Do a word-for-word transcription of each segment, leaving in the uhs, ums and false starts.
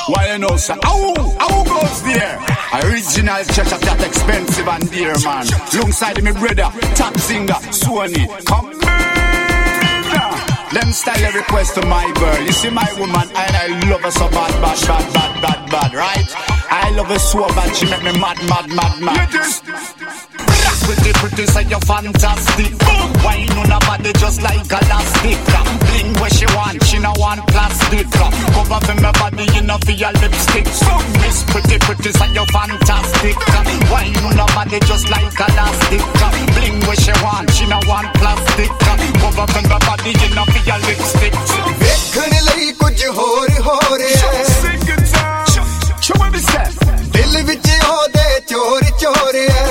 Why you know, sir? How, how goes there? Original Cheshire Cat, expensive and dear, man. Alongside me brother, top singer, Sony. Come Them style a request to my girl. You see my woman, and I love her so bad, bad, bad, bad, bad, bad, right? I love her so bad, she make me mad, mad, mad, mad. Pretty, pretty, say you're fantastic. Wine on her body just like elastic. Bling where she want, she no want plastic. Cover for my body, you know, for your lipstick. Miss pretty, pretty, say you're fantastic. Wine on her body just like elastic. Bling where she want, she no want plastic. Cover for my body, you know, for your lipstick. देखने लई कुछ होर होर है दिल विच ओदे चोर चोर है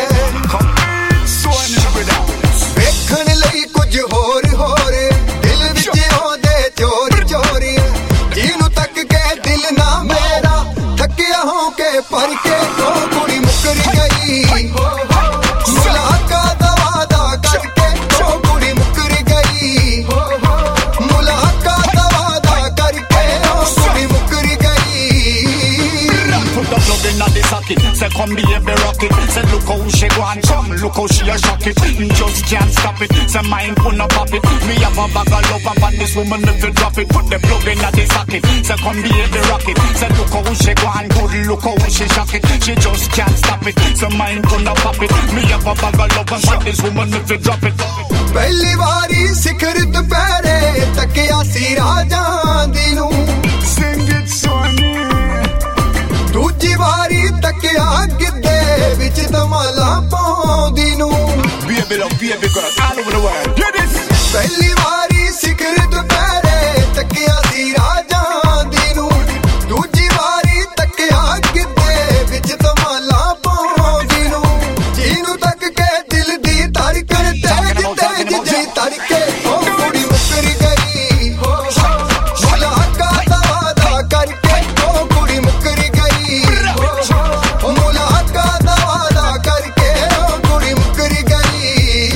देखने लई कुछ होर होर दिल विच ओदे चोर चोर है जिन्नू तक के दिल ना मेरा थकिया हो के पर के तो कुड़ी मुकर गई मुलाकात वादा करके तो कुड़ी मुकर गई मुलाकात वादा करके तो कुड़ी मुकर गई Put the plug in the socket, say come baby rock it. Say look how she go and come, look how she a shock it. Just can't stop it, say mine put no pop it. Me have a bag of love and this woman never drop it. Put the plug in the socket, say come baby rock it. Say look how she go and good, look how she shock it. She just can't stop it, say mine put no pop it. Me have a bag of love and this woman never drop it. पहली बारी सिखर दुपहरे तकिया सी राजां दी नू Sing it Sony. दूजी बारी तकिया गिद्दे विच धमाला पाउंदी नू Baby love, baby girl, all over the world. Hear this. पहली बारी सिखर दुपहरे तकिया सी राजां दी नू दूजी बारी तकिया गिद्दे विच धमाला पाउंदी नू जिन्नू तक के दिल दी धड़कन तेज तेज जी धड़के ओ कुड़ी मुकर गई मुलाकात वादा करके ओ कुड़ी मुकर गई मुलाकात वादा करके ओ कुड़ी मुकर गई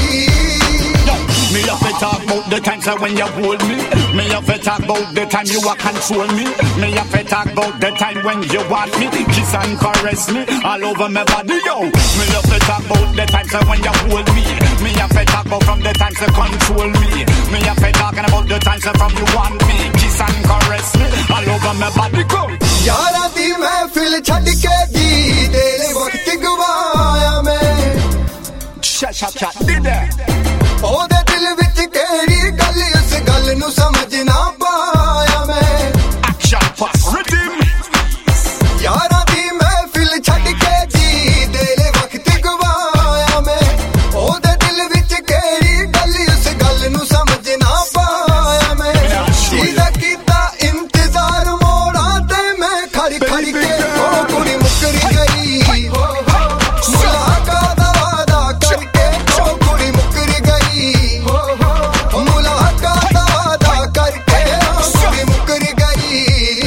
Me have to talk about the times when you hold me. Me have to talk about the time you a control me. Me have to talk about the time when you want me, kiss and caress me all over my body, yo. Me have to talk about the times when you hold me. Me have to talk about from the times you control me. Me have to talking about the times from you want me, kiss and caress me all over my body, go. यारा दी महफिल छड़ के जी तेरे वक्त गवाया मैं Shut, shut, shut, did that. ओदे दिल विच केड़ी गल उस गल नू समझ ना पाया मैं Action pass, rhythm. यारा दी महफिल छड़ के जी तेरे वक्त गवाया मैं ओदे दिल विच केड़ी गल उस गल नू समझ ना पाया मैं सीधा कीता इंतजार मोड़ा ते मैं खड़ी खड़ी के ओ कुड़ी मुकर गई मुलाकात वादा करके ओ कुड़ी मुकर गई मुलाकात वादा करके ओ कुड़ी मुकर गई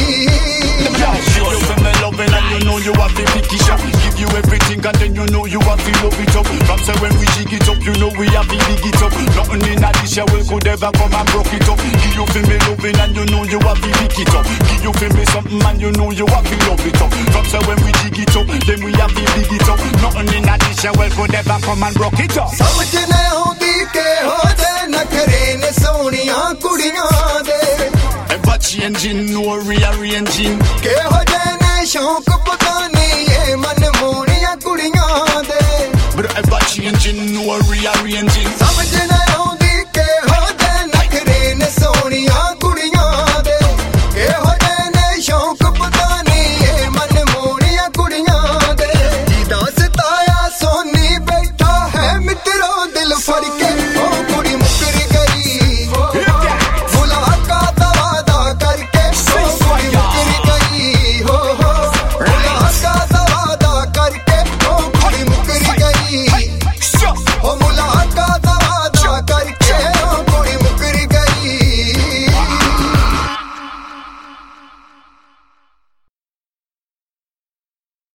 You feel me loving and you know you have to pick it up. Give you everything and then you know you have to love it up. From say when we jig it up, you know we have to dig it up. Nothing in this year will could ever come and broke it up. Give you feel me loving and you know you have to pick it up. Give you feel me something and you know you have to love it up. From say when we jig it up, then we have to dig it up. Nothing in this year will could ever come and broke it up. समझ न होंदी के हो दे नखरे ने सोनियां कुड़ियां दे Ever changing, no rearranging. के हो जाने शौक पता नहीं ये मन मोड़ियां कुड़ियां दे But ever changing, no rearranging. समझ न